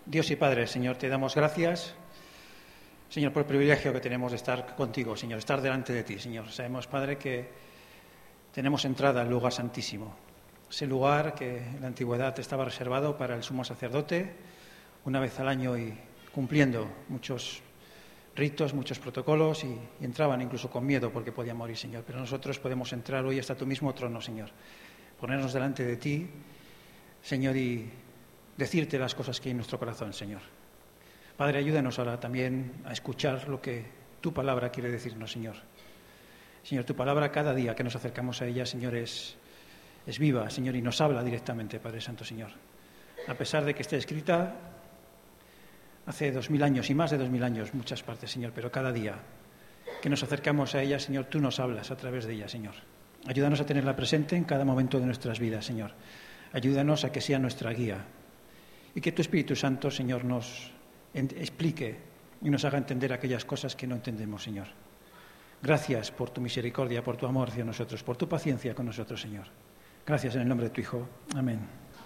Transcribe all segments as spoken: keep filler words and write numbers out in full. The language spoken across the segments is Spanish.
Dios y Padre, Señor, te damos gracias, Señor, por el privilegio que tenemos de estar contigo, Señor, estar delante de ti, Señor. Sabemos, Padre, que tenemos entrada al lugar santísimo, ese lugar que en la antigüedad estaba reservado para el sumo sacerdote, una vez al año y cumpliendo muchos ritos, muchos protocolos, y, y entraban incluso con miedo porque podían morir, Señor. Pero nosotros podemos entrar hoy hasta tu mismo trono, Señor, ponernos delante de ti, Señor, y decirte las cosas que hay en nuestro corazón, Señor. Padre, ayúdanos ahora también a escuchar lo que tu palabra quiere decirnos, Señor. Señor, tu palabra cada día que nos acercamos a ella, Señor, es, es viva, Señor, y nos habla directamente, Padre Santo, Señor. A pesar de que esté escrita hace dos mil años y más de dos mil años, muchas partes, Señor, pero cada día que nos acercamos a ella, Señor, tú nos hablas a través de ella, Señor. Ayúdanos a tenerla presente en cada momento de nuestras vidas, Señor. Ayúdanos a que sea nuestra guía y que tu Espíritu Santo, Señor, nos explique y nos haga entender aquellas cosas que no entendemos, Señor. Gracias por tu misericordia, por tu amor hacia nosotros, por tu paciencia con nosotros, Señor. Gracias en el nombre de tu Hijo. Amén.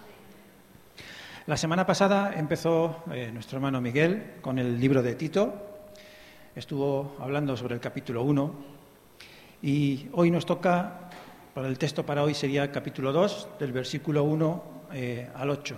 La semana pasada empezó eh, nuestro hermano Miguel con el libro de Tito. Estuvo hablando sobre el capítulo uno y hoy nos toca, para el texto para hoy sería el capítulo dos, del versículo uno eh, al ocho.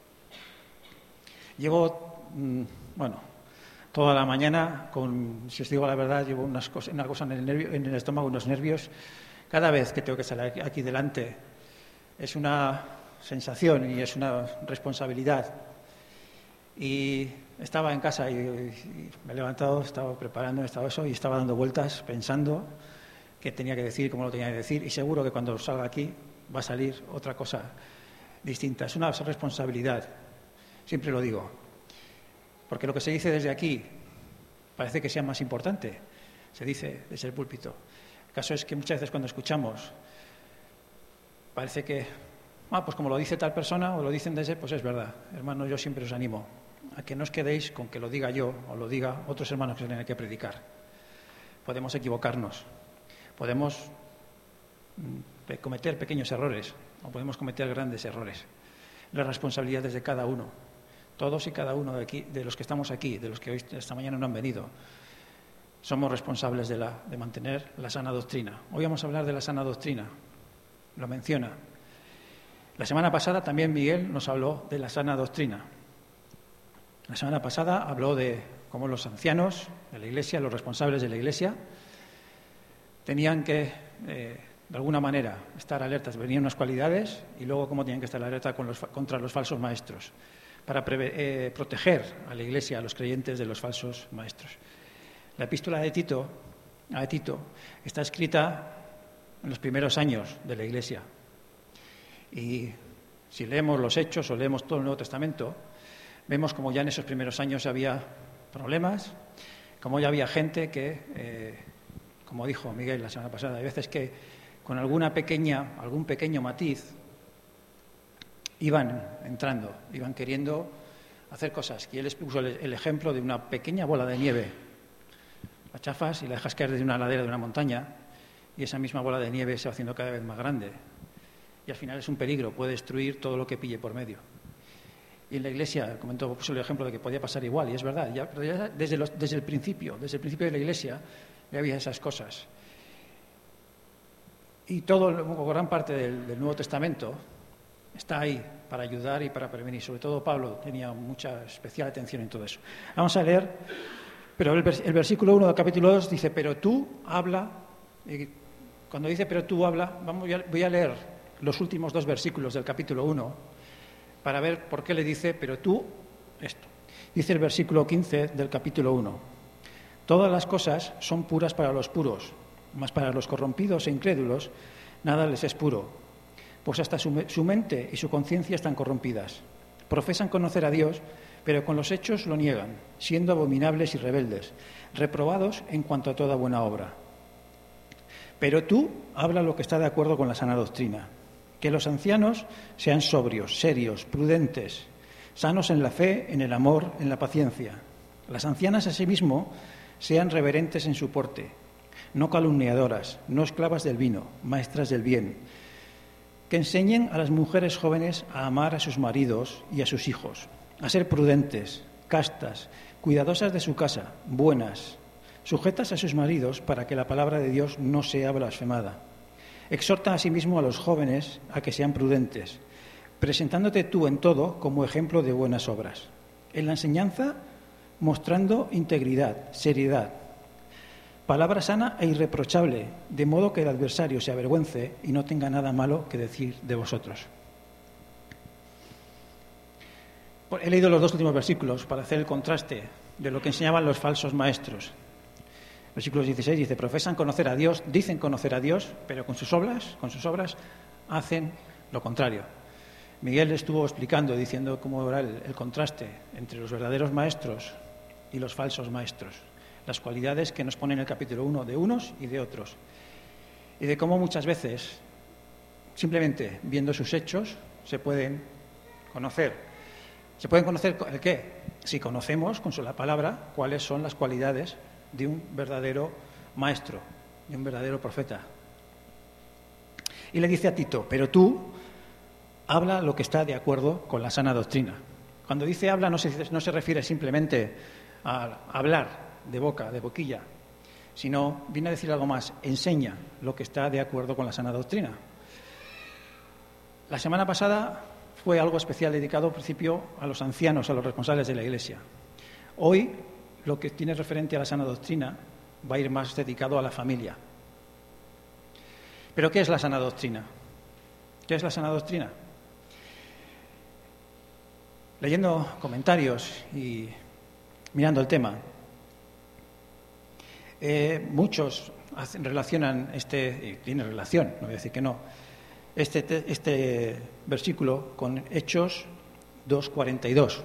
Llevo, mmm, bueno, toda la mañana, con, si os digo la verdad, llevo unas cosas, una cosa en el, nervio, en el estómago, unos nervios. Cada vez que tengo que salir aquí delante es una sensación y es una responsabilidad. Y estaba en casa y, y me he levantado, estaba preparando, estaba eso y estaba dando vueltas pensando qué tenía que decir, cómo lo tenía que decir, y seguro que cuando salga aquí va a salir otra cosa distinta. Es una responsabilidad, siempre lo digo, porque lo que se dice desde aquí parece que sea más importante, se dice desde el púlpito. El caso es que muchas veces cuando escuchamos parece que, ah, pues como lo dice tal persona o lo dicen desde, pues es verdad. Hermanos, yo siempre os animo a que no os quedéis con que lo diga yo o lo diga otros hermanos que tienen que predicar. Podemos equivocarnos, podemos mm, cometer pequeños errores o podemos cometer grandes errores. La responsabilidad es de cada uno. Todos y cada uno de, aquí, de los que estamos aquí, de los que hoy, esta mañana no han venido, somos responsables de, la, de mantener la sana doctrina. Hoy vamos a hablar de la sana doctrina, lo menciona. La semana pasada también Miguel nos habló de la sana doctrina. La semana pasada habló de cómo los ancianos de la Iglesia, los responsables de la Iglesia, tenían que, eh, de alguna manera, estar alertas. Venían unas cualidades y luego cómo tenían que estar alerta con los, contra los falsos maestros, para preve, eh, proteger a la Iglesia, a los creyentes de los falsos maestros. La epístola de Tito, a Tito está escrita en los primeros años de la Iglesia. Y si leemos los Hechos o leemos todo el Nuevo Testamento, vemos como ya en esos primeros años había problemas, como ya había gente que, eh, como dijo Miguel la semana pasada, hay veces que con alguna pequeña, algún pequeño matiz iban entrando, iban queriendo hacer cosas. Y él les puso el ejemplo de una pequeña bola de nieve. La chafas y la dejas caer desde una ladera de una montaña y esa misma bola de nieve se va haciendo cada vez más grande. Y al final es un peligro, puede destruir todo lo que pille por medio. Y en la Iglesia, comentó, puso el ejemplo de que podía pasar igual, y es verdad, ya, pero ya desde, los, desde el principio, desde el principio de la Iglesia, ya había esas cosas. Y todo, gran parte del, del Nuevo Testamento está ahí para ayudar y para prevenir. Sobre todo Pablo tenía mucha especial atención en todo eso. Vamos a leer, pero el, vers, el versículo uno del capítulo dos dice, pero tú habla, y cuando dice pero tú habla, vamos, voy a leer los últimos dos versículos del capítulo uno para ver por qué le dice, pero tú, esto. Dice el versículo quince del capítulo uno, todas las cosas son puras para los puros, mas para los corrompidos e incrédulos nada les es puro, pues hasta su, su mente y su conciencia están corrompidas. Profesan conocer a Dios, pero con los hechos lo niegan, siendo abominables y rebeldes, reprobados en cuanto a toda buena obra. Pero tú habla lo que está de acuerdo con la sana doctrina, que los ancianos sean sobrios, serios, prudentes, sanos en la fe, en el amor, en la paciencia. Las ancianas asimismo sean reverentes en su porte, no calumniadoras, no esclavas del vino, maestras del bien, que enseñen a las mujeres jóvenes a amar a sus maridos y a sus hijos, a ser prudentes, castas, cuidadosas de su casa, buenas, sujetas a sus maridos para que la palabra de Dios no sea blasfemada. Exhorta asimismo a los jóvenes a que sean prudentes, presentándote tú en todo como ejemplo de buenas obras. En la enseñanza, mostrando integridad, seriedad, palabra sana e irreprochable, de modo que el adversario se avergüence y no tenga nada malo que decir de vosotros. He leído los dos últimos versículos para hacer el contraste de lo que enseñaban los falsos maestros. Versículo dieciséis dice, profesan conocer a Dios, dicen conocer a Dios, pero con sus obras, con sus obras hacen lo contrario. Miguel estuvo explicando, diciendo cómo era el, el contraste entre los verdaderos maestros y los falsos maestros, las cualidades que nos pone en el capítulo uno de unos y de otros, y de cómo muchas veces, simplemente viendo sus hechos, se pueden conocer. ¿Se pueden conocer el qué? Si conocemos con la palabra cuáles son las cualidades de un verdadero maestro, de un verdadero profeta. Y le dice a Tito, pero tú habla lo que está de acuerdo con la sana doctrina. Cuando dice habla no se, no se refiere simplemente a hablar de boca, de boquilla, sino viene a decir algo más, enseña lo que está de acuerdo con la sana doctrina. La semana pasada fue algo especial dedicado al principio a los ancianos, a los responsables de la Iglesia. Hoy lo que tiene referente a la sana doctrina va a ir más dedicado a la familia. ¿Pero qué es la sana doctrina? ¿Qué es la sana doctrina? Leyendo comentarios y mirando el tema, eh, muchos hacen, relacionan este, y tiene relación, no voy a decir que no, este, este versículo con Hechos dos cuarenta y dos.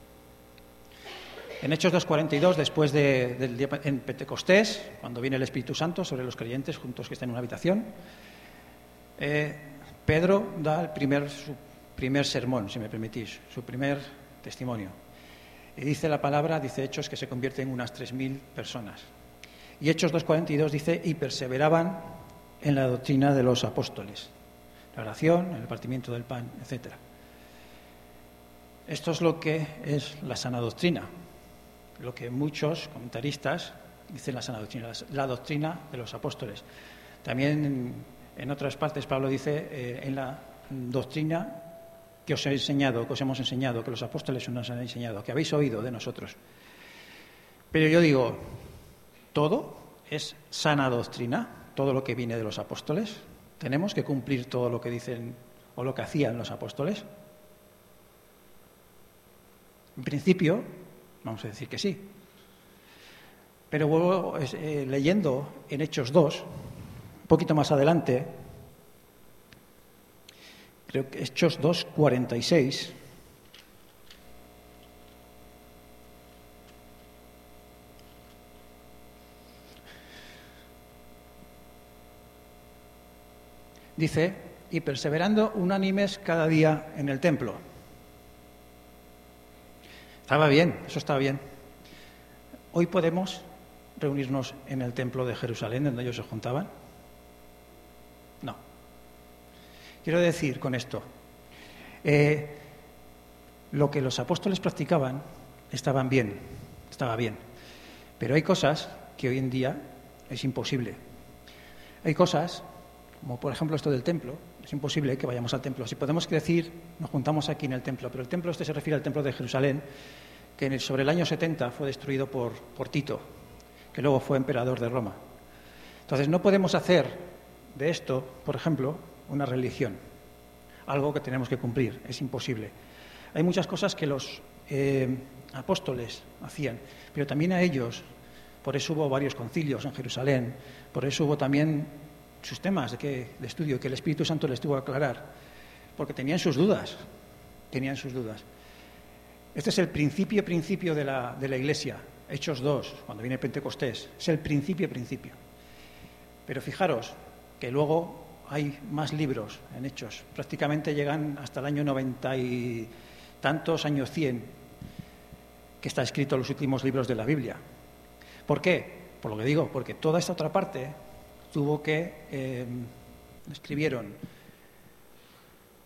En Hechos dos cuarenta y dos, después de, del día en Pentecostés, cuando viene el Espíritu Santo sobre los creyentes juntos que están en una habitación, eh, Pedro da el primer, su primer sermón, si me permitís, su primer testimonio. Y dice la palabra, dice Hechos, que se convierte en unas tres mil personas. Y Hechos dos cuarenta y dos dice, y perseveraban en la doctrina de los apóstoles, la oración, el partimiento del pan, etcétera. Esto es lo que es la sana doctrina, lo que muchos comentaristas dicen la sana doctrina, la doctrina de los apóstoles. También en, en otras partes Pablo dice eh, en la doctrina que os he enseñado, que os hemos enseñado, que los apóstoles nos han enseñado, que habéis oído de nosotros. Pero yo digo, todo es sana doctrina, todo lo que viene de los apóstoles. ¿Tenemos que cumplir todo lo que dicen o lo que hacían los apóstoles? En principio, vamos a decir que sí. Pero vuelvo eh, leyendo en Hechos dos, un poquito más adelante, creo que Hechos dos cuarenta y seis, dice, y perseverando unánimes cada día en el templo. Estaba bien, eso estaba bien. Hoy podemos reunirnos en el templo de Jerusalén, donde ellos se juntaban. No. Quiero decir con esto, eh, lo que los apóstoles practicaban estaban bien, estaba bien. Pero hay cosas que hoy en día es imposible. Hay cosas, como por ejemplo esto del templo, es imposible que vayamos al templo. Si podemos decir, nos juntamos aquí en el templo, pero el templo este se refiere al templo de Jerusalén, que en el, sobre el año setenta fue destruido por, por Tito, que luego fue emperador de Roma. Entonces no podemos hacer de esto, por ejemplo, una religión, algo que tenemos que cumplir, es imposible. Hay muchas cosas que los eh, apóstoles hacían, pero también a ellos, por eso hubo varios concilios en Jerusalén, por eso hubo también sus temas de, que, de estudio que el Espíritu Santo les tuvo que aclarar, porque tenían sus dudas, tenían sus dudas. Este es el principio, principio de la, de la Iglesia, Hechos dos, cuando viene Pentecostés, es el principio, principio. Pero fijaros que luego hay más libros en Hechos, prácticamente llegan hasta el año noventa y tantos, años cien, que está escrito los últimos libros de la Biblia. ¿Por qué? Por lo que digo, porque toda esta otra parte tuvo que, eh, escribieron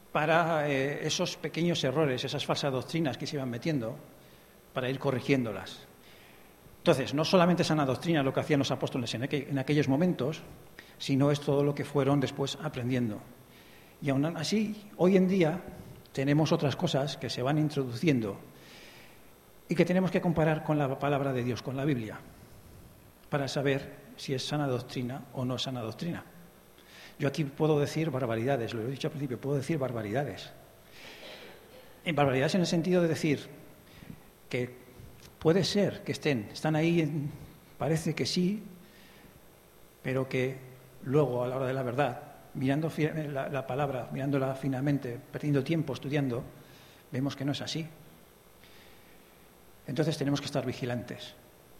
para eh, esos pequeños errores, esas falsas doctrinas que se iban metiendo, para ir corrigiéndolas. Entonces, no solamente sana doctrina lo que hacían los apóstoles en, aqu- en aquellos momentos, sino es todo lo que fueron después aprendiendo. Y aún así, hoy en día tenemos otras cosas que se van introduciendo y que tenemos que comparar con la palabra de Dios, con la Biblia, para saber si es sana doctrina o no es sana doctrina. Yo aquí puedo decir barbaridades, lo he dicho al principio, puedo decir barbaridades. En barbaridades en el sentido de decir que puede ser que estén, están ahí, en, parece que sí, pero que luego, a la hora de la verdad, mirando la, la palabra, mirándola finamente, perdiendo tiempo estudiando, vemos que no es así. Entonces tenemos que estar vigilantes.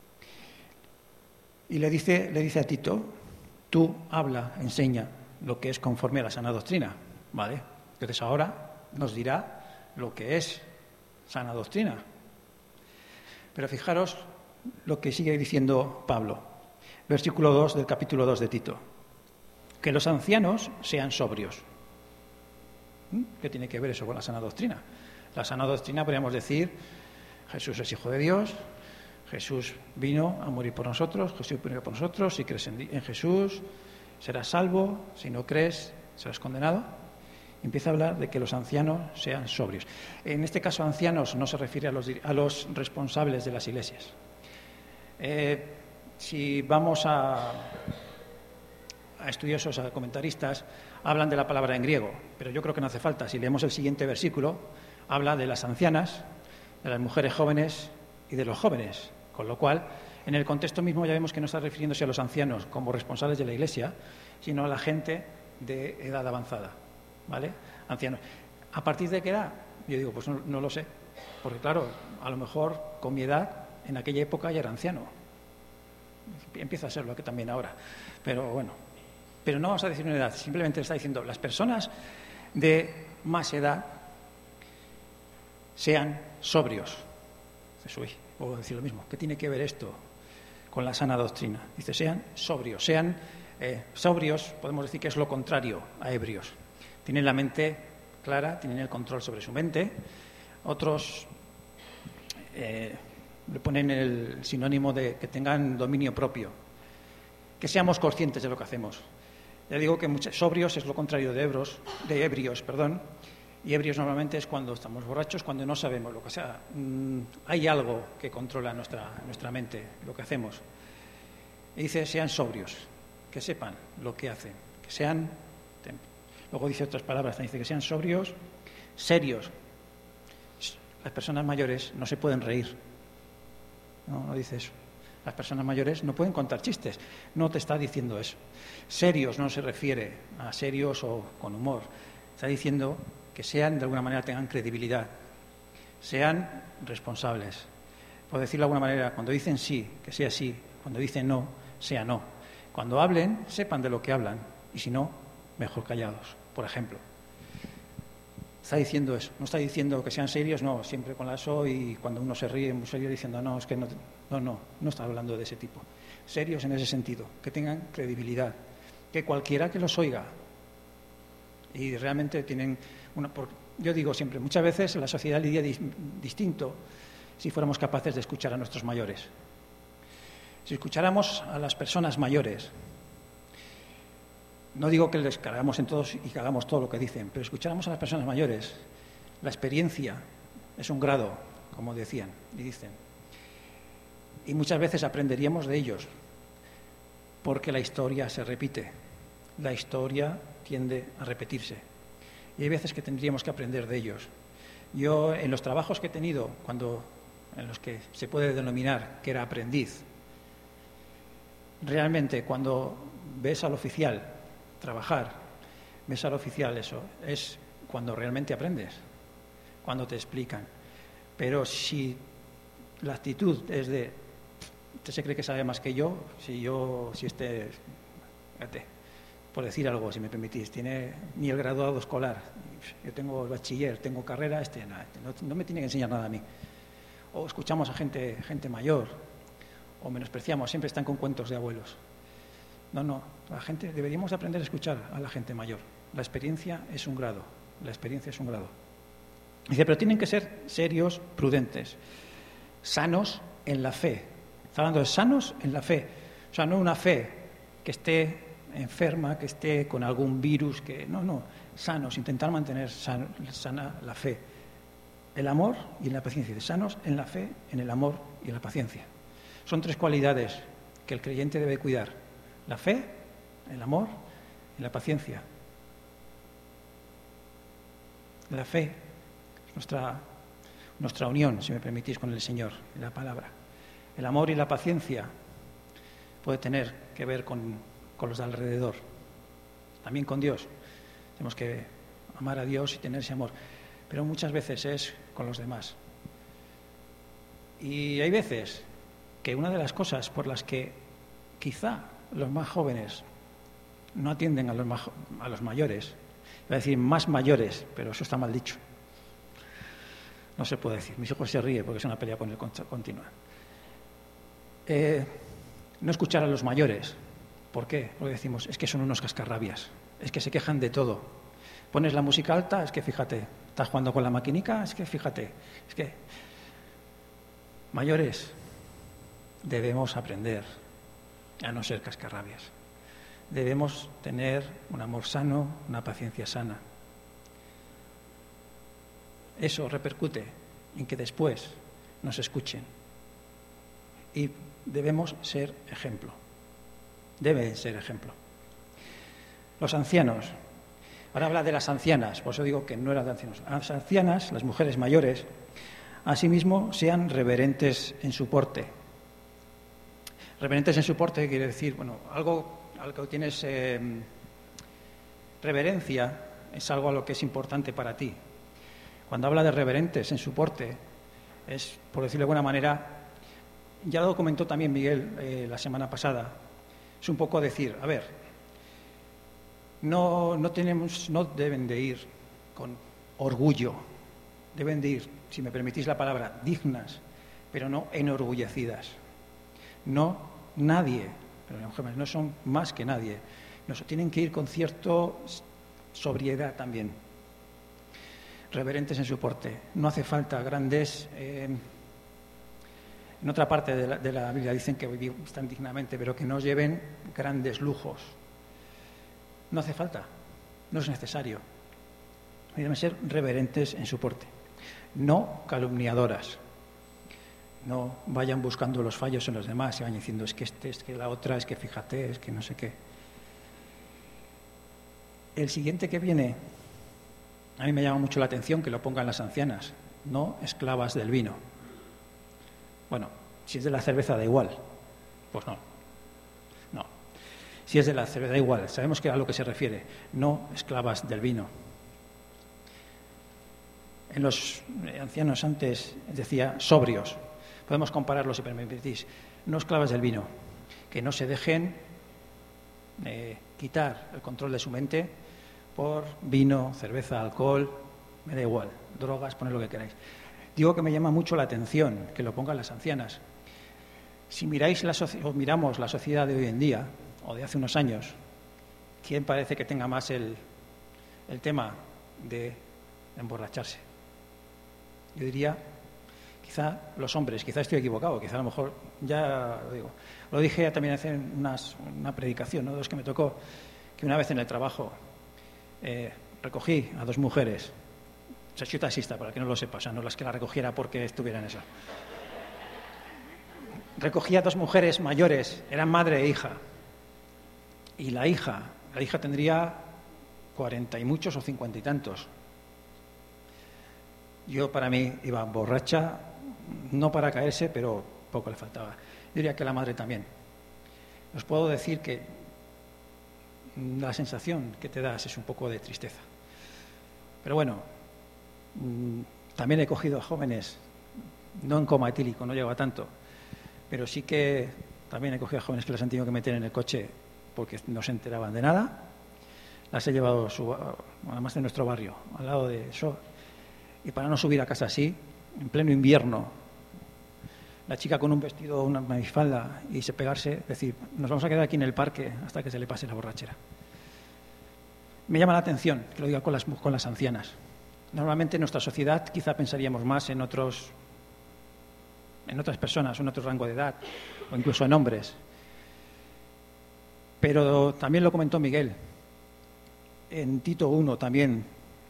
Y le dice, le dice a Tito, tú habla, enseña lo que es conforme a la sana doctrina, ¿vale? Entonces ahora nos dirá lo que es sana doctrina. Pero fijaros lo que sigue diciendo Pablo, versículo dos del capítulo dos de Tito. Que los ancianos sean sobrios. ¿Mm? ¿Qué tiene que ver eso con la sana doctrina? La sana doctrina podríamos decir, Jesús es Hijo de Dios, Jesús vino a morir por nosotros, Jesús vino por nosotros, si crees en, en Jesús serás salvo, si no crees serás condenado. Empieza a hablar de que los ancianos sean sobrios. En este caso, ancianos no se refiere a los, a los responsables de las iglesias. Eh, si vamos a, a estudiosos, a comentaristas, hablan de la palabra en griego, pero yo creo que no hace falta. Si leemos el siguiente versículo, habla de las ancianas, de las mujeres jóvenes y de los jóvenes, con lo cual, en el contexto mismo ya vemos que no está refiriéndose a los ancianos como responsables de la iglesia, sino a la gente de edad avanzada. ¿Vale? Ancianos. ¿A partir de qué edad? Yo digo, pues no, no lo sé. Porque claro, a lo mejor con mi edad, en aquella época ya era anciano. Empieza a serlo que también ahora. Pero bueno, pero no vamos a decir una edad, simplemente está diciendo, las personas de más edad sean sobrios. Uy, puedo decir lo mismo. ¿Qué tiene que ver esto con la sana doctrina? Dice, sean sobrios, sean eh, sobrios, podemos decir que es lo contrario a ebrios. Tienen la mente clara, tienen el control sobre su mente. Otros eh, le ponen el sinónimo de que tengan dominio propio, que seamos conscientes de lo que hacemos. Ya digo que muchos, sobrios es lo contrario de ebrios, de ebrios, perdón, y ebrios normalmente es cuando estamos borrachos, cuando no sabemos lo que sea. Mmm, hay algo que controla nuestra, nuestra mente, lo que hacemos. Y dice, sean sobrios, que sepan lo que hacen, que sean... Luego dice otras palabras, dice que sean sobrios, serios. Las personas mayores no se pueden reír. No, no dice eso. Las personas mayores no pueden contar chistes. No te está diciendo eso. Serios no se refiere a serios o con humor. Está diciendo que sean, de alguna manera, tengan credibilidad. Sean responsables. Por decirlo de alguna manera, cuando dicen sí, que sea sí. Cuando dicen no, sea no. Cuando hablen, sepan de lo que hablan. Y si no, mejor callados. Por ejemplo, está diciendo eso, no está diciendo que sean serios, no, siempre con la so y cuando uno se ríe muy serio diciendo no, es que no, no, no, no está hablando de ese tipo. Serios en ese sentido, que tengan credibilidad, que cualquiera que los oiga y realmente tienen una, por, yo digo siempre, muchas veces la sociedad lidia dis, distinto si fuéramos capaces de escuchar a nuestros mayores. Si escucháramos a las personas mayores, no digo que les cargamos en todos y que hagamos todo lo que dicen, pero escucháramos a las personas mayores. La experiencia es un grado, como decían y dicen. Y muchas veces aprenderíamos de ellos, porque la historia se repite. La historia tiende a repetirse. Y hay veces que tendríamos que aprender de ellos. Yo, en los trabajos que he tenido, cuando, en los que se puede denominar que era aprendiz, realmente cuando ves al oficial trabajar, ves al oficial, eso es cuando realmente aprendes, cuando te explican. Pero si la actitud es de usted se cree que sabe más que yo, si yo, si este, fíjate, por decir algo, si me permitís, tiene ni el graduado escolar, yo tengo el bachiller, tengo carrera, este no, no me tiene que enseñar nada a mí. O escuchamos a gente, gente mayor, o menospreciamos, siempre están con cuentos de abuelos. No, no, la gente, deberíamos aprender a escuchar a la gente mayor. La experiencia es un grado. la experiencia es un grado. Dice, pero tienen que ser serios, prudentes, sanos en la fe. Está hablando de sanos en la fe. O sea, no una fe que esté enferma, que esté con algún virus, que no, no, sanos, intentar mantener sana, sana la fe. El amor y la paciencia. Dice, sanos en la fe, en el amor y en la paciencia. Son tres cualidades que el creyente debe cuidar. La fe, el amor y la paciencia. La fe es nuestra, nuestra unión, si me permitís, con el Señor, en la palabra. El amor y la paciencia puede tener que ver con, con los de alrededor, también con Dios. Tenemos que amar a Dios y tener ese amor, pero muchas veces es con los demás. Y hay veces que una de las cosas por las que quizá los más jóvenes no atienden a los, más, a los mayores, iba a decir más mayores, pero eso está mal dicho. No se puede decir. Mis hijos se ríen porque es una pelea con el continua. Eh, no escuchar a los mayores. ¿Por qué? Porque decimos, es que son unos cascarrabias, es que se quejan de todo. Pones la música alta, es que fíjate, estás jugando con la maquinica, es que fíjate, es que... Mayores, debemos aprender a no ser cascarrabias. Debemos tener un amor sano, una paciencia sana. Eso repercute en que después nos escuchen. Y debemos ser ejemplo. Deben ser ejemplo. Los ancianos. Ahora habla de las ancianas, por eso digo que no eran de ancianos. Las ancianas, las mujeres mayores, asimismo sean reverentes en su porte. Reverentes en su porte quiere decir, bueno, algo al que tienes eh, reverencia es algo a lo que es importante para ti. Cuando habla de reverentes en su porte, es, por decirlo de alguna manera, ya lo comentó también Miguel eh, la semana pasada, es un poco decir, a ver, no, no tenemos, no deben de ir con orgullo, deben de ir, si me permitís la palabra, dignas, pero no enorgullecidas. No, nadie, pero las mujeres no son más que nadie, nos tienen que ir con cierta sobriedad también. Reverentes en su porte. No hace falta grandes... Eh, en otra parte de la, de la Biblia dicen que están dignamente, pero que no lleven grandes lujos. No hace falta, no es necesario. Deben ser reverentes en su porte. No calumniadoras. No vayan buscando los fallos en los demás y vayan diciendo es que este, es que la otra, es que fíjate, es que no sé qué. El siguiente que viene, a mí me llama mucho la atención que lo pongan las ancianas, no esclavas del vino. Bueno, si es de la cerveza da igual, pues no, no. Si es de la cerveza da igual, sabemos que a lo que se refiere, no esclavas del vino. En los ancianos antes decía sobrios, podemos compararlos si me permitís, no esclavas del vino, que no se dejen eh, quitar el control de su mente por vino, cerveza, alcohol, me da igual, drogas, poned lo que queráis. Digo que me llama mucho la atención que lo pongan las ancianas. Si miráis la soci- o miramos la sociedad de hoy en día, o de hace unos años, ¿quién parece que tenga más el, el tema de emborracharse? Yo diría, quizá los hombres, quizá estoy equivocado, quizá a lo mejor, ya lo digo, lo dije también hace unas, una predicación, ¿no? Dos que me tocó, que una vez en el trabajo eh, recogí a dos mujeres. O sea, soy taxista, para que no lo sepa, o sea, no las que la recogiera porque estuviera en eso. Recogí a dos mujeres mayores, eran madre e hija. Y la hija, la hija tendría cuarenta y muchos o cincuenta y tantos. Yo, para mí, iba borracha, no para caerse, pero poco le faltaba. Yo diría que la madre también. Os puedo decir que la sensación que te das es un poco de tristeza. Pero bueno, también he cogido a jóvenes, no en coma etílico, no llego a tanto, pero sí que también he cogido a jóvenes que las han tenido que meter en el coche porque no se enteraban de nada. Las he llevado, su, además de nuestro barrio, al lado de eso. Y para no subir a casa así, en pleno invierno, la chica con un vestido, una minifalda, y se pegarse, decir, nos vamos a quedar aquí en el parque hasta que se le pase la borrachera. Me llama la atención que lo diga con las, con las ancianas. Normalmente en nuestra sociedad quizá pensaríamos más en otros, en otras personas, en otro rango de edad, o incluso en hombres. Pero también lo comentó Miguel. En Tito uno también,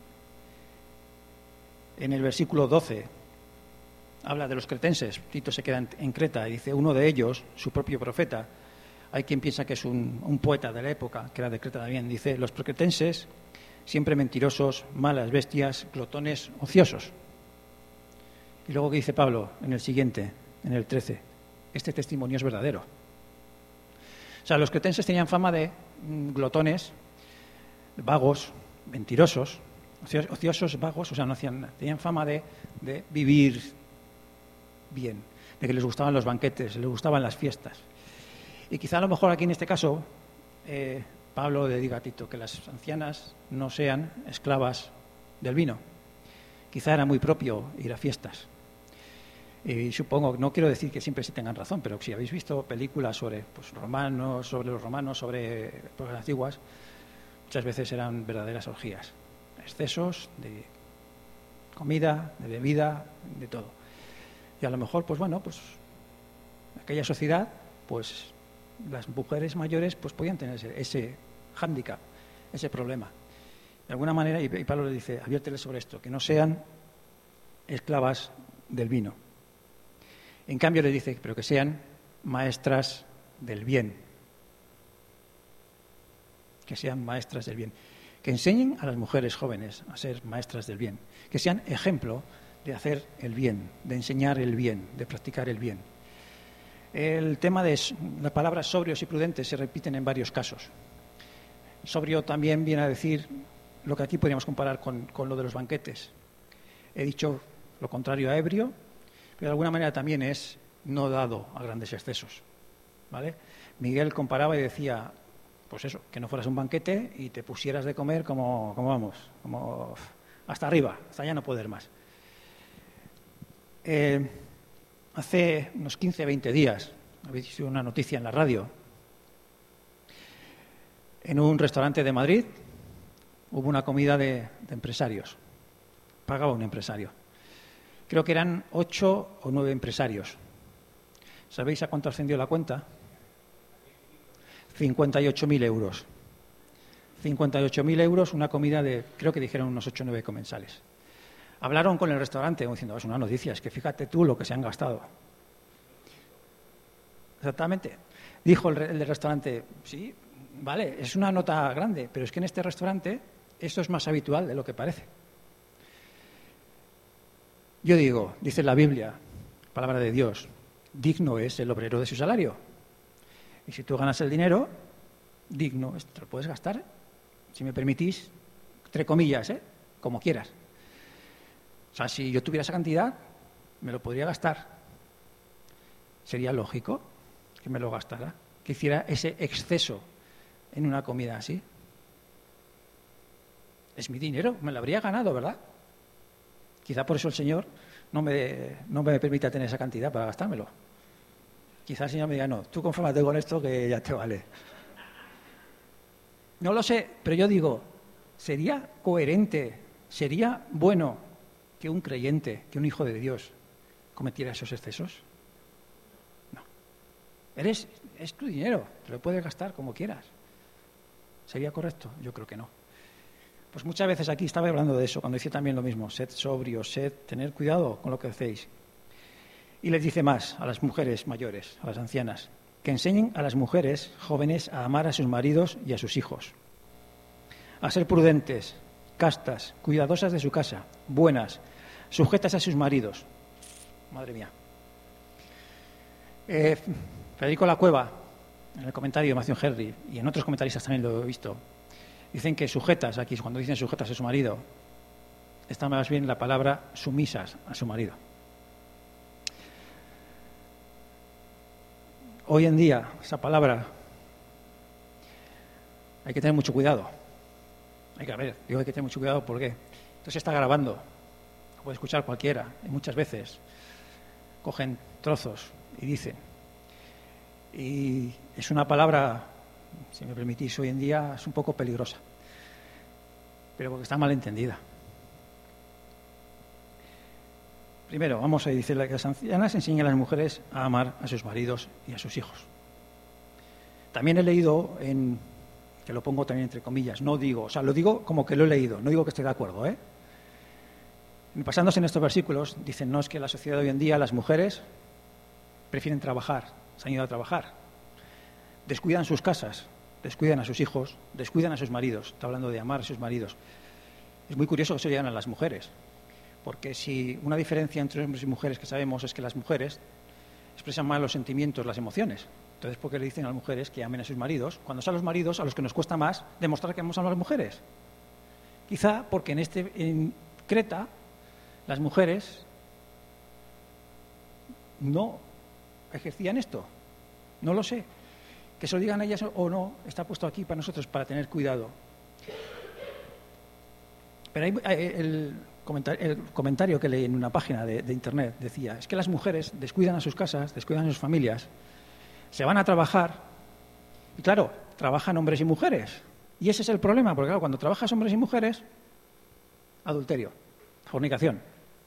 en el versículo doce, habla de los cretenses. Tito se queda en Creta y dice, uno de ellos, su propio profeta, hay quien piensa que es un, un poeta de la época, que era de Creta también, dice, los cretenses, siempre mentirosos, malas bestias, glotones, ociosos. Y luego, ¿qué dice Pablo en el siguiente, en el trece? Este testimonio es verdadero. O sea, los cretenses tenían fama de mm, glotones, vagos, mentirosos, ociosos, vagos, o sea, no hacían, tenían fama de, de vivir bien, de que les gustaban los banquetes, les gustaban las fiestas. Y quizá a lo mejor aquí en este caso eh, Pablo le diga a Tito que las ancianas no sean esclavas del vino. Quizá era muy propio ir a fiestas. Y supongo, no quiero decir que siempre sí tengan razón, pero si habéis visto películas sobre pues, romanos, sobre los romanos, sobre épocas antiguas, muchas veces eran verdaderas orgías, excesos de comida, de bebida, de todo. Y a lo mejor, pues bueno, pues aquella sociedad, pues las mujeres mayores pues podían tener ese, ese hándicap, ese problema. De alguna manera, y Pablo le dice, adviérteles sobre esto, que no sean esclavas del vino. En cambio le dice, pero que sean maestras del bien. Que sean maestras del bien. Que enseñen a las mujeres jóvenes a ser maestras del bien. Que sean ejemplo de hacer el bien, de enseñar el bien, de practicar el bien. El tema de las palabras sobrios y prudentes se repiten en varios casos. Sobrio también viene a decir lo que aquí podríamos comparar con, con lo de los banquetes. He dicho lo contrario a ebrio, pero de alguna manera también es no dado a grandes excesos, ¿vale? Miguel comparaba y decía, pues eso, que no fueras un banquete y te pusieras de comer como, como vamos, como hasta arriba, hasta ya no poder más. Eh, hace unos quince, veinte días, habéis visto una noticia en la radio, en un restaurante de Madrid hubo una comida de, de empresarios, pagaba un empresario. Creo que eran ocho o nueve empresarios. ¿Sabéis a cuánto ascendió la cuenta? cincuenta y ocho mil euros. cincuenta y ocho mil euros, una comida de, creo que dijeron unos ocho o nueve comensales. Hablaron con el restaurante diciendo, es una noticia, es que fíjate tú lo que se han gastado. Exactamente. Dijo el, el del restaurante, sí, vale, es una nota grande, pero es que en este restaurante esto es más habitual de lo que parece. Yo digo, dice la Biblia, palabra de Dios, digno es el obrero de su salario. Y si tú ganas el dinero, digno, te lo puedes gastar, si me permitís, entre comillas, ¿eh? Como quieras. O sea, si yo tuviera esa cantidad, me lo podría gastar. Sería lógico que me lo gastara, que hiciera ese exceso en una comida así. Es mi dinero, me lo habría ganado, ¿verdad? Quizá por eso el Señor no me, no me permita tener esa cantidad para gastármelo. Quizá el Señor me diga, no, tú confórmate con esto que ya te vale. No lo sé, pero yo digo, ¿sería coherente, sería bueno que un creyente, que un hijo de Dios cometiera esos excesos? No. Eres, es tu dinero, te lo puedes gastar como quieras. ¿Sería correcto? Yo creo que no. Pues muchas veces aquí estaba hablando de eso, cuando decía también lo mismo, sed sobrios, sed, tener cuidado con lo que hacéis. Y les dice más a las mujeres mayores, a las ancianas, que enseñen a las mujeres jóvenes a amar a sus maridos y a sus hijos, a ser prudentes, castas, cuidadosas de su casa, buenas, sujetas a sus maridos. Madre mía. Eh, Federico La Cueva, en el comentario de Matthew Henry, y en otros comentaristas también lo he visto, dicen que sujetas, aquí cuando dicen sujetas a su marido, está más bien la palabra sumisas a su marido. Hoy en día, esa palabra, hay que tener mucho cuidado. Hay que, a ver, digo hay que tener mucho cuidado, ¿por qué? Entonces se está grabando, lo puede escuchar cualquiera, y muchas veces cogen trozos y dicen. Y es una palabra, si me permitís, hoy en día es un poco peligrosa. pero porque está mal entendida. Primero, vamos a decirle que las ancianas enseñan a las mujeres a amar a sus maridos y a sus hijos. También he leído, en, que lo pongo también entre comillas, no digo, o sea, lo digo como que lo he leído, no digo que esté de acuerdo, ¿eh? Pasándose en estos versículos, dicen, no, es que la sociedad de hoy en día, las mujeres prefieren trabajar, se han ido a trabajar, descuidan sus casas, descuidan a sus hijos, descuidan a sus maridos, está hablando de amar a sus maridos. Es muy curioso que se llaman a las mujeres, porque si una diferencia entre hombres y mujeres que sabemos es que las mujeres expresan más los sentimientos, las emociones. Entonces, ¿por qué le dicen a las mujeres que amen a sus maridos? Cuando son los maridos a los que nos cuesta más demostrar que amamos a las mujeres. Quizá porque en, este, en Creta las mujeres no ejercían esto. No lo sé. Que se lo digan a ellas o no, está puesto aquí para nosotros, para tener cuidado. Pero hay, el, comentario, el comentario que leí en una página de, de internet decía, es que las mujeres descuidan a sus casas, descuidan a sus familias, se van a trabajar, y claro, trabajan hombres y mujeres. Y ese es el problema, porque claro, cuando trabajas hombres y mujeres, adulterio, fornicación.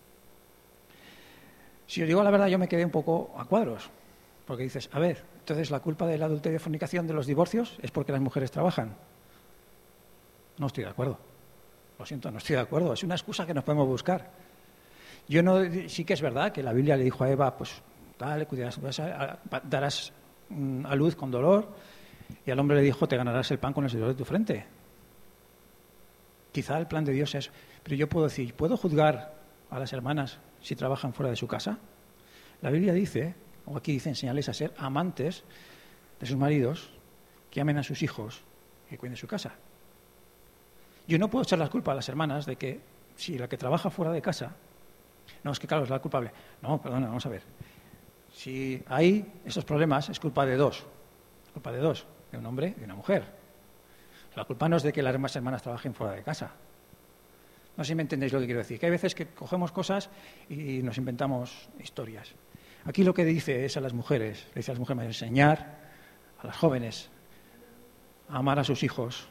Si os digo la verdad, yo me quedé un poco a cuadros, porque dices, a ver, entonces la culpa del adulterio y fornicación de los divorcios es porque las mujeres trabajan. No estoy de acuerdo. Lo siento, no estoy de acuerdo. Es una excusa que nos podemos buscar. Yo no, sí que es verdad que la Biblia le dijo a Eva, pues, dale, cuidarás, darás a luz con dolor, y al hombre le dijo, te ganarás el pan con el sudor de tu frente. Quizá el plan de Dios es, pero yo puedo decir, ¿puedo juzgar a las hermanas si trabajan fuera de su casa? La Biblia dice, o aquí dice, enseñarles a ser amantes de sus maridos, que amen a sus hijos, que cuiden su casa. Yo no puedo echar la culpa a las hermanas de que si la que trabaja fuera de casa, no, es que claro, es la culpable. No, perdona, vamos a ver. Si hay esos problemas, es culpa de dos. Es culpa de dos, de un hombre y de una mujer. La culpa no es de que las demás hermanas trabajen fuera de casa. No sé si me entendéis lo que quiero decir. Que hay veces que cogemos cosas y nos inventamos historias. Aquí lo que dice es a las mujeres, le dice a las mujeres, enseñar a las jóvenes a amar a sus hijos,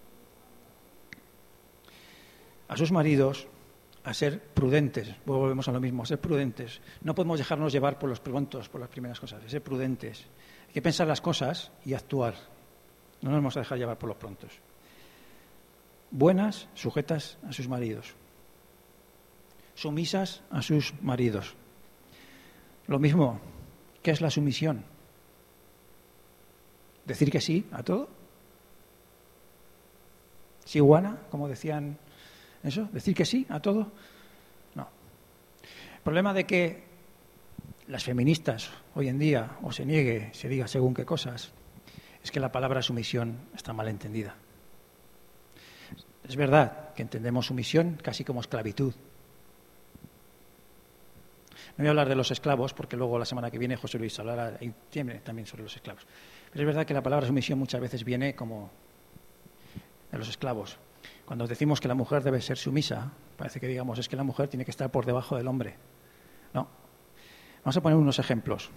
a sus maridos, a ser prudentes. Volvemos a lo mismo, a ser prudentes. No podemos dejarnos llevar por los prontos, por las primeras cosas, a ser prudentes. Hay que pensar las cosas y actuar. No nos vamos a dejar llevar por los prontos. Buenas, sujetas a sus maridos. Sumisas a sus maridos. Lo mismo, ¿qué es la sumisión? ¿Decir que sí a todo? ¿Sí, guana, como decían eso? ¿Decir que sí a todo? No. El problema de que las feministas hoy en día, o se niegue, se diga según qué cosas, es que la palabra sumisión está mal entendida. Es verdad que entendemos sumisión casi como esclavitud. No voy a hablar de los esclavos, porque luego la semana que viene José Luis hablará también sobre los esclavos. Pero es verdad que la palabra sumisión muchas veces viene como de los esclavos. Cuando decimos que la mujer debe ser sumisa, parece que digamos es que la mujer tiene que estar por debajo del hombre. No. Vamos a poner unos ejemplos.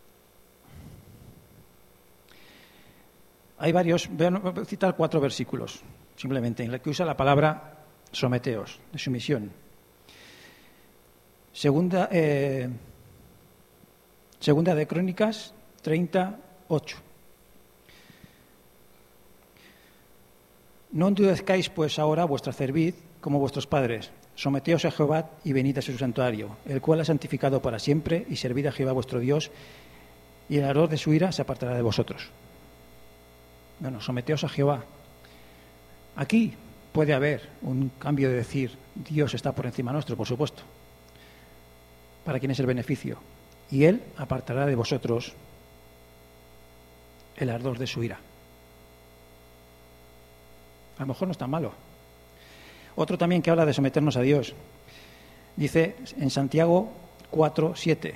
Hay varios, voy a citar cuatro versículos, simplemente, en los que usa la palabra someteos, de sumisión. Segunda, eh, segunda de Crónicas treinta, ocho. No endurezcáis pues ahora vuestra cerviz como vuestros padres. Someteos a Jehová y venid a su santuario, el cual ha santificado para siempre, y servid a Jehová vuestro Dios, y el ardor de su ira se apartará de vosotros. Bueno, someteos a Jehová. Aquí puede haber un cambio de decir, Dios está por encima nuestro, por supuesto. ¿Para quién es el beneficio? Y Él apartará de vosotros el ardor de su ira. A lo mejor no es tan malo. Otro también que habla de someternos a Dios. Dice en Santiago cuatro, siete.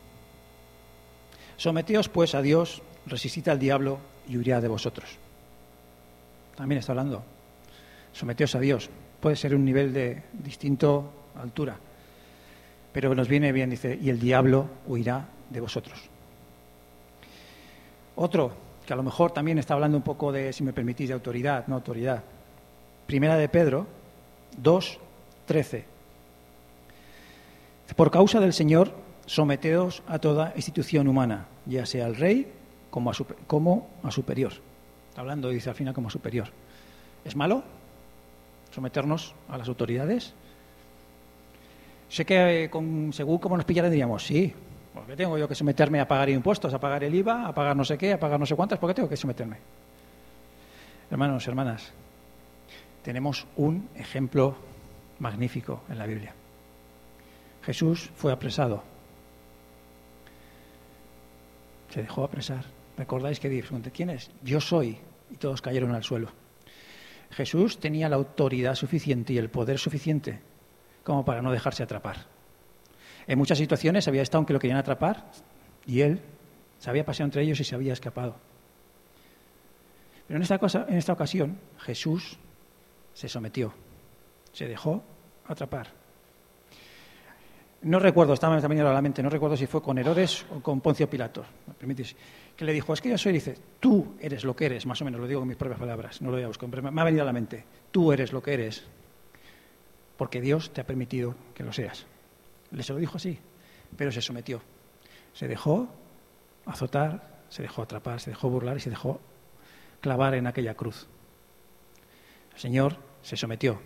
Someteos pues a Dios, resistid al diablo y huirá de vosotros. También está hablando. Someteos a Dios. Puede ser un nivel de distinto altura. Pero nos viene bien, dice, y el diablo huirá de vosotros. Otro, que a lo mejor también está hablando un poco de, si me permitís, de autoridad, no autoridad. Primera de Pedro, dos, trece. Por causa del Señor, someteos a toda institución humana, ya sea al rey como a, super, como a superior. Está hablando, dice al final, como a superior. ¿Es malo someternos a las autoridades? Sé que eh, con, según como nos pillaran diríamos, sí, ¿por qué tengo yo que someterme a pagar impuestos, a pagar el I V A, a pagar no sé qué, a pagar no sé cuántas? ¿Por qué tengo que someterme? Hermanos, hermanas, tenemos un ejemplo magnífico en la Biblia. Jesús fue apresado. Se dejó apresar. ¿Recordáis que dijo, quién es? Yo soy. Y todos cayeron al suelo. Jesús tenía la autoridad suficiente y el poder suficiente como para no dejarse atrapar. En muchas situaciones había estado aunque lo querían atrapar y él se había paseado entre ellos y se había escapado. Pero en esta, cosa, en esta ocasión Jesús se sometió, se dejó atrapar. No recuerdo, estaba también a la mente, no recuerdo si fue con Herodes o con Poncio Pilato, ¿me permitís? Que le dijo, es que yo soy, dice, tú eres lo que eres, más o menos, lo digo con mis propias palabras, no lo voy a buscar, pero me ha venido a la mente, tú eres lo que eres, porque Dios te ha permitido que lo seas. Le se lo dijo así, pero se sometió, se dejó azotar, se dejó atrapar, se dejó burlar y se dejó clavar en aquella cruz. El Señor se sometió.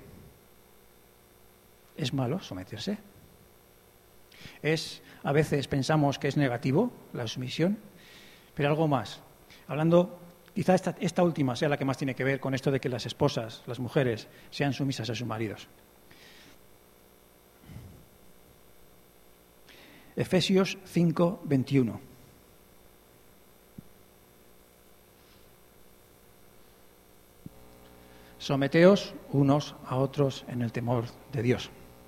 ¿Es malo someterse? Es, a veces pensamos que es negativo la sumisión, pero algo más. Hablando, quizá esta, esta última sea la que más tiene que ver con esto de que las esposas, las mujeres, sean sumisas a sus maridos. Efesios cinco, veintiuno. Someteos unos a otros en el temor de Dios.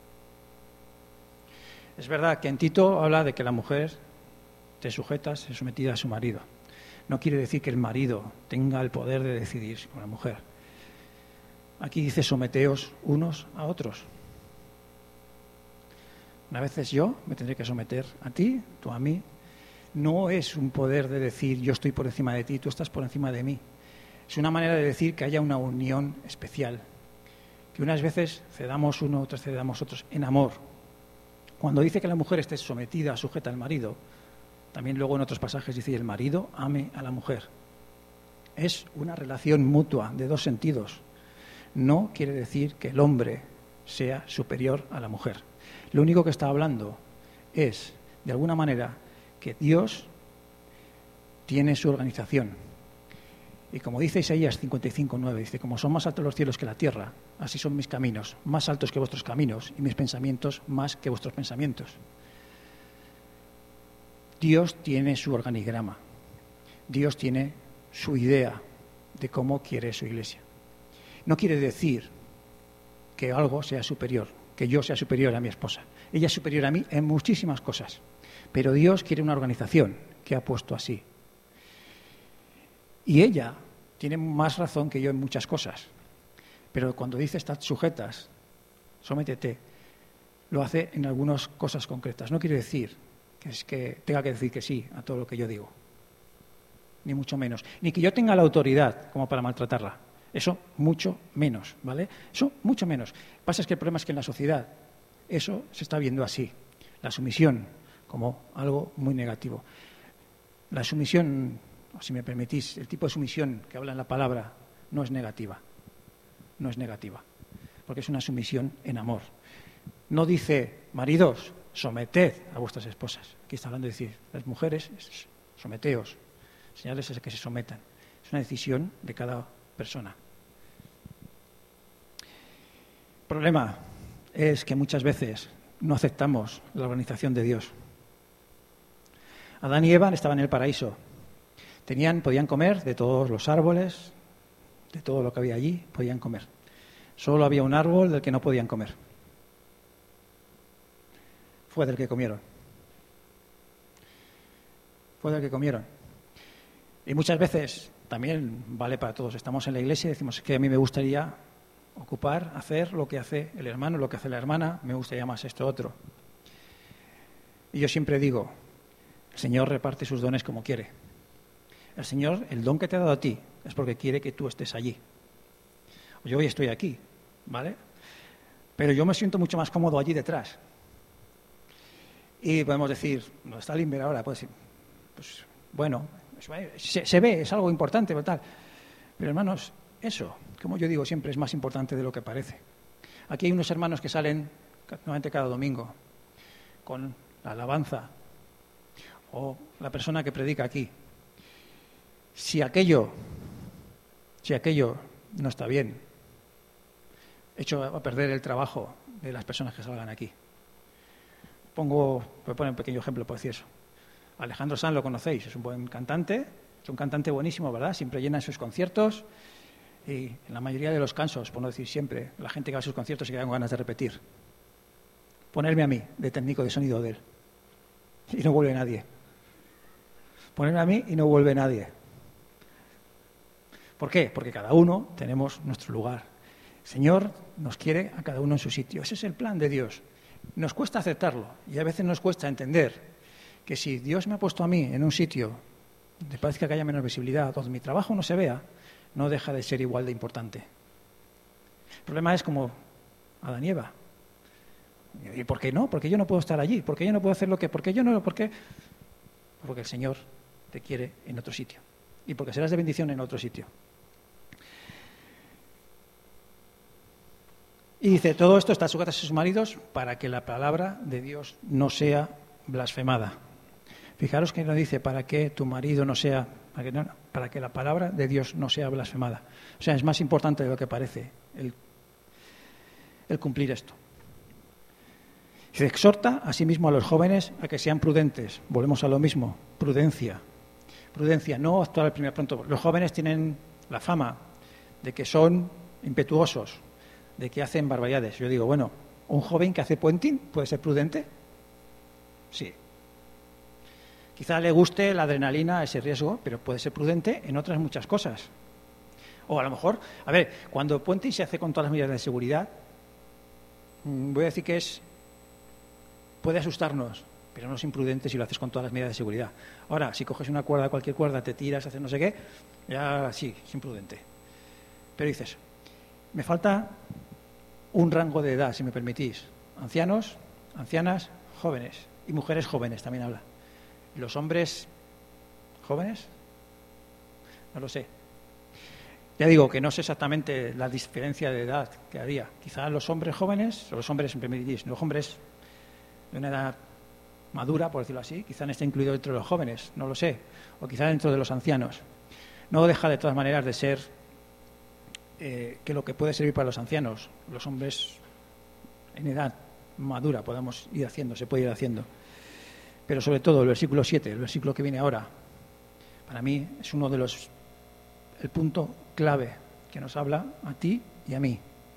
Es verdad que en Tito habla de que la mujer te sujeta, se sometida a su marido. No quiere decir que el marido tenga el poder de decidir con la mujer. Aquí dice someteos unos a otros. Una vez yo me tendré que someter a ti, tú a mí. No es un poder de decir yo estoy por encima de ti, tú estás por encima de mí. Es una manera de decir que haya una unión especial, que unas veces cedamos uno, otras cedamos otros, en amor. Cuando dice que la mujer esté sometida, sujeta al marido, también luego en otros pasajes dice el marido ame a la mujer. Es una relación mutua de dos sentidos. No quiere decir que el hombre sea superior a la mujer. Lo único que está hablando es, de alguna manera, que Dios tiene su organización. Y como dice Isaías cincuenta y cinco, nueve, dice, como son más altos los cielos que la tierra, así son mis caminos, más altos que vuestros caminos, y mis pensamientos más que vuestros pensamientos. Dios tiene su organigrama. Dios tiene su idea de cómo quiere su iglesia. No quiere decir que algo sea superior, que yo sea superior a mi esposa. Ella es superior a mí en muchísimas cosas, pero Dios quiere una organización que ha puesto así. Y ella tiene más razón que yo en muchas cosas. Pero cuando dice estad sujetas, sométete, lo hace en algunas cosas concretas. No quiere decir que es que tenga que decir que sí a todo lo que yo digo. Ni mucho menos. Ni que yo tenga la autoridad como para maltratarla. Eso mucho menos, ¿vale? Eso mucho menos. Lo que pasa es que el problema es que en la sociedad eso se está viendo así. La sumisión como algo muy negativo. La sumisión, si me permitís, el tipo de sumisión que habla en la palabra no es negativa. No es negativa. Porque es una sumisión en amor. No dice, maridos, someted a vuestras esposas. Aquí está hablando de decir, las mujeres, someteos. Señales a que se sometan. Es una decisión de cada persona. El problema es que muchas veces no aceptamos la organización de Dios. Adán y Eva estaban en el paraíso. Tenían, podían comer de todos los árboles, de todo lo que había allí, podían comer. Solo había un árbol del que no podían comer. Fue del que comieron. Fue del que comieron. Y muchas veces, también vale para todos, estamos en la iglesia y decimos que a mí me gustaría ocupar, hacer lo que hace el hermano, lo que hace la hermana, me gustaría más esto otro. Y yo siempre digo, el Señor reparte sus dones como quiere. El Señor, el don que te ha dado a ti, es porque quiere que tú estés allí. Yo hoy estoy aquí, ¿vale? Pero yo me siento mucho más cómodo allí detrás. Y podemos decir, ¿dónde está Limber ahora? Pues, pues bueno, se, se ve, es algo importante, tal. Pero hermanos, eso, como yo digo siempre, es más importante de lo que parece. Aquí hay unos hermanos que salen normalmente cada domingo con la alabanza o la persona que predica aquí. Si aquello, si aquello no está bien, hecho a perder el trabajo de las personas que salgan aquí. Pongo, voy a poner un pequeño ejemplo por decir eso. Alejandro Sanz lo conocéis, es un buen cantante, es un cantante buenísimo, ¿verdad? Siempre llena sus conciertos y en la mayoría de los casos, por no decir siempre, la gente que va a sus conciertos se queda con ganas de repetir. Ponerme a mí de técnico de sonido de él y no vuelve nadie. Ponerme a mí y no vuelve nadie. ¿Por qué? Porque cada uno tenemos nuestro lugar. El Señor nos quiere a cada uno en su sitio. Ese es el plan de Dios. Nos cuesta aceptarlo y a veces nos cuesta entender que si Dios me ha puesto a mí en un sitio donde parezca que haya menos visibilidad, donde mi trabajo no se vea, no deja de ser igual de importante. El problema es como Adán y Eva. ¿Y por qué no? ¿Por qué yo no puedo estar allí? ¿Por qué yo no puedo hacer lo que? ¿Por qué yo no? ¿Por qué? Porque el Señor te quiere en otro sitio y porque serás de bendición en otro sitio. Y dice, todo esto está sujeto a sus maridos para que la palabra de Dios no sea blasfemada. Fijaros que no dice para que tu marido no sea, para que, no, para que la palabra de Dios no sea blasfemada. O sea, es más importante de lo que parece el, el cumplir esto. Se exhorta asimismo a los jóvenes a que sean prudentes. Volvemos a lo mismo, prudencia. Prudencia, no actuar al primer pronto. Los jóvenes tienen la fama de que son impetuosos, de que hacen barbaridades. Yo digo, bueno, ¿un joven que hace puenting puede ser prudente? Sí. Quizá le guste la adrenalina, ese riesgo, pero puede ser prudente en otras muchas cosas. O a lo mejor, a ver, cuando puenting se hace con todas las medidas de seguridad, voy a decir que es, puede asustarnos, pero no es imprudente si lo haces con todas las medidas de seguridad. Ahora, si coges una cuerda, cualquier cuerda, te tiras, haces no sé qué, ya sí, es imprudente. Pero dices, me falta un rango de edad, si me permitís. Ancianos, ancianas, jóvenes. Y mujeres jóvenes también habla. ¿Y los hombres jóvenes? No lo sé. Ya digo que no sé exactamente la diferencia de edad que había. Quizás los hombres jóvenes, o los hombres, si me permitís, los hombres de una edad madura, por decirlo así, quizás esté incluido dentro de los jóvenes, no lo sé. O quizás dentro de los ancianos. No deja de todas maneras de ser Eh, que lo que puede servir para los ancianos, los hombres en edad madura, podamos ir haciendo, se puede ir haciendo. Pero sobre todo el versículo siete, el versículo que viene ahora, para mí es uno de los, el punto clave que nos habla a ti y a mí.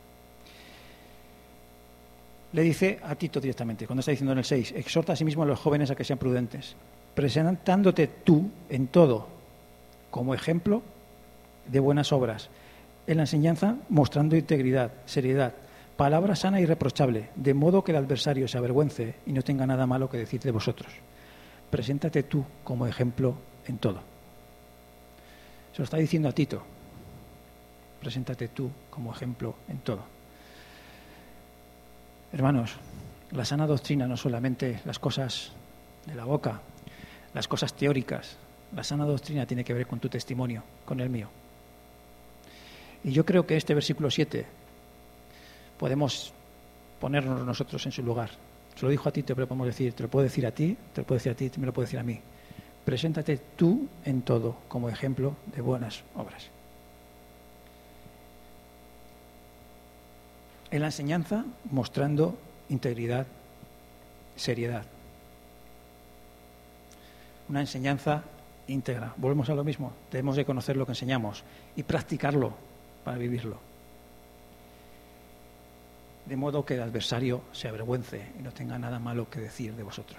Le dice a Tito directamente, cuando está diciendo en el seis, exhorta a sí mismo a los jóvenes a que sean prudentes, presentándote tú en todo como ejemplo de buenas obras, en la enseñanza mostrando integridad, seriedad, palabra sana y irreprochable, de modo que el adversario se avergüence y no tenga nada malo que decir de vosotros. Preséntate tú como ejemplo en todo. Se lo está diciendo a Tito. Preséntate tú como ejemplo en todo. Hermanos, la sana doctrina no solamente las cosas de la boca, las cosas teóricas. La sana doctrina tiene que ver con tu testimonio, con el mío. Y yo creo que este versículo siete podemos ponernos nosotros en su lugar. Se lo dijo a ti, te lo podemos decir, te lo puedo decir a ti, te lo puedo decir a ti, me lo puedo decir a mí. Preséntate tú en todo como ejemplo de buenas obras. En la enseñanza mostrando integridad, seriedad. Una enseñanza íntegra. Volvemos a lo mismo. Debemos de conocer lo que enseñamos y practicarlo para vivirlo. De modo que el adversario se avergüence y no tenga nada malo que decir de vosotros.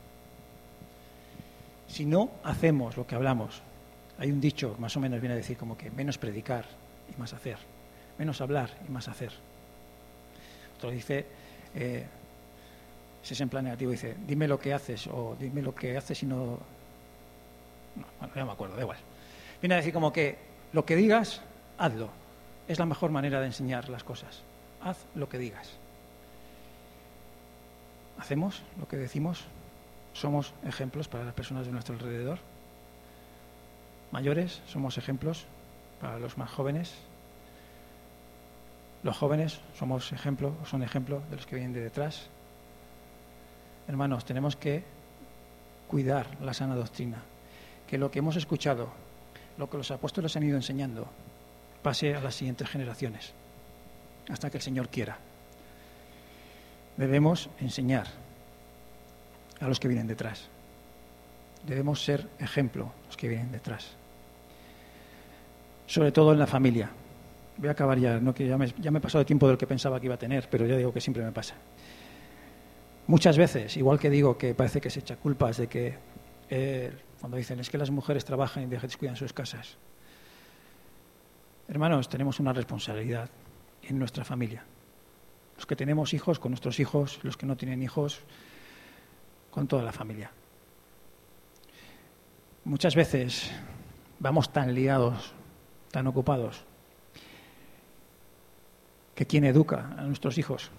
Si no hacemos lo que hablamos, hay un dicho, más o menos viene a decir como que menos predicar y más hacer. Menos hablar y más hacer. Otro dice, eh, si es en plan negativo, dice, dime lo que haces o dime lo que haces y no... No, bueno, ya me acuerdo, da igual. Viene a decir como que lo que digas, hazlo. Es la mejor manera de enseñar las cosas. Haz lo que digas. hacemos, lo que decimos, somos ejemplos para las personas de nuestro alrededor. Mayores, somos ejemplos para los más jóvenes. Los jóvenes somos ejemplo, son ejemplo de los que vienen de detrás. Hermanos, tenemos que cuidar la sana doctrina, que lo que hemos escuchado, lo que los apóstoles han ido enseñando, pase a las siguientes generaciones, hasta que el Señor quiera. Debemos enseñar a los que vienen detrás. Debemos ser ejemplo los que vienen detrás. Sobre todo en la familia. Voy a acabar ya, no que ya me, ya me he pasado el tiempo del que pensaba que iba a tener, pero ya digo que siempre me pasa. Muchas veces, igual que digo que parece que se echa culpas de que eh, cuando dicen es que las mujeres trabajan y descuidan sus casas. Hermanos, tenemos una responsabilidad en nuestra familia. Los que tenemos hijos, con nuestros hijos, los que no tienen hijos, con toda la familia. Muchas veces vamos tan liados, tan ocupados, que ¿quién educa a nuestros hijos?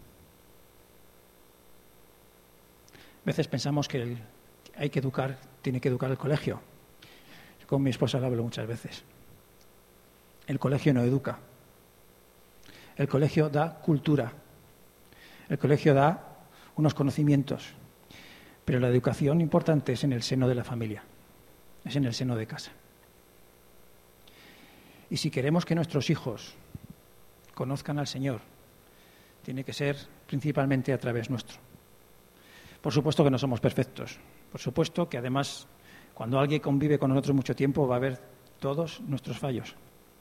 A veces pensamos que el, hay que educar, tiene que educar el colegio. Yo con mi esposa lo hablo muchas veces. El colegio no educa. El colegio da cultura. El colegio da unos conocimientos. Pero la educación importante es en el seno de la familia. Es en el seno de casa. Y si queremos que nuestros hijos conozcan al Señor, tiene que ser principalmente a través nuestro. Por supuesto que no somos perfectos. Por supuesto que además, cuando alguien convive con nosotros mucho tiempo, va a ver todos nuestros fallos.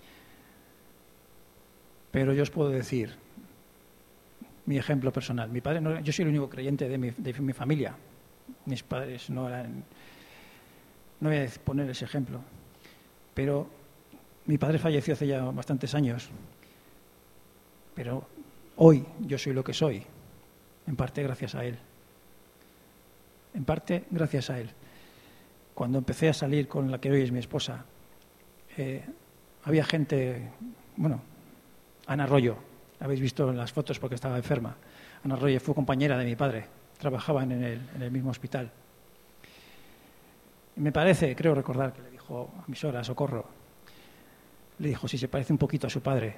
Pero yo os puedo decir, mi ejemplo personal. Mi padre no, yo soy el único creyente de mi, de mi familia. Mis padres no eran... No voy a poner ese ejemplo. Pero mi padre falleció hace ya bastantes años. Pero hoy yo soy lo que soy, en parte gracias a él. En parte gracias a él. Cuando empecé a salir con la que hoy es mi esposa, eh, había gente, bueno, Ana Arroyo, la habéis visto en las fotos porque estaba enferma. Ana Arroyo fue compañera de mi padre, trabajaban en el, en el mismo hospital. Y me parece, creo recordar, que le dijo a mi suegra, Socorro, le dijo, si se parece un poquito a su padre,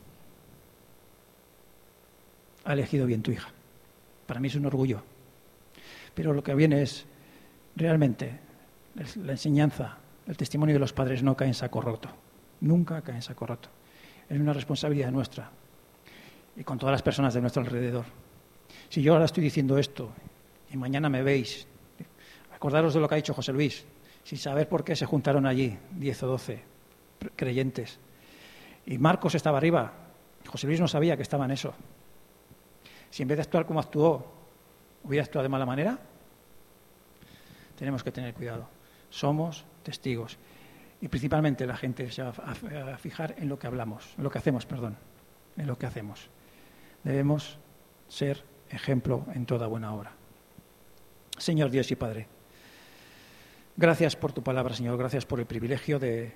ha elegido bien tu hija. Para mí es un orgullo. Pero lo que viene es, realmente, la enseñanza, el testimonio de los padres no cae en saco roto. Nunca cae en saco roto. Es una responsabilidad nuestra y con todas las personas de nuestro alrededor. Si yo ahora estoy diciendo esto y mañana me veis, acordaros de lo que ha dicho José Luis, sin saber por qué se juntaron allí diez o doce creyentes. Y Marcos estaba arriba, José Luis no sabía que estaba en eso. Si en vez de actuar como actuó, hubiera actuado de mala manera, tenemos que tener cuidado. Somos testigos. Y principalmente la gente se va a fijar en lo que hablamos, en lo que hacemos, perdón, en lo que hacemos. Debemos ser ejemplo en toda buena obra. Señor Dios y Padre, gracias por tu palabra, Señor, gracias por el privilegio de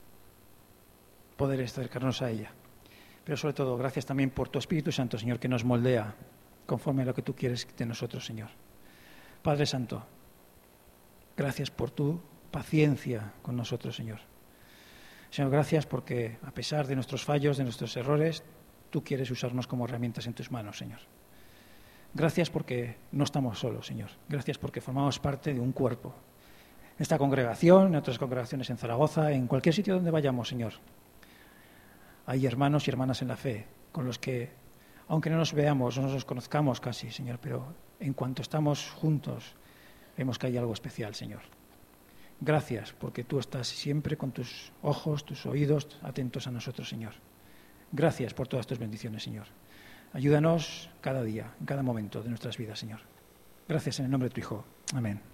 poder acercarnos a ella. Pero sobre todo, gracias también por tu Espíritu Santo, Señor, que nos moldea conforme a lo que tú quieres de nosotros, Señor. Padre Santo, gracias por tu paciencia con nosotros, Señor. Señor, gracias porque a pesar de nuestros fallos, de nuestros errores, tú quieres usarnos como herramientas en tus manos, Señor. Gracias porque no estamos solos, Señor. Gracias porque formamos parte de un cuerpo. En esta congregación, en otras congregaciones en Zaragoza, en cualquier sitio donde vayamos, Señor. Hay hermanos y hermanas en la fe con los que, aunque no nos veamos, no nos conozcamos casi, Señor, pero en cuanto estamos juntos, vemos que hay algo especial, Señor. Gracias, porque tú estás siempre con tus ojos, tus oídos atentos a nosotros, Señor. Gracias por todas tus bendiciones, Señor. Ayúdanos cada día, en cada momento de nuestras vidas, Señor. Gracias en el nombre de tu Hijo. Amén.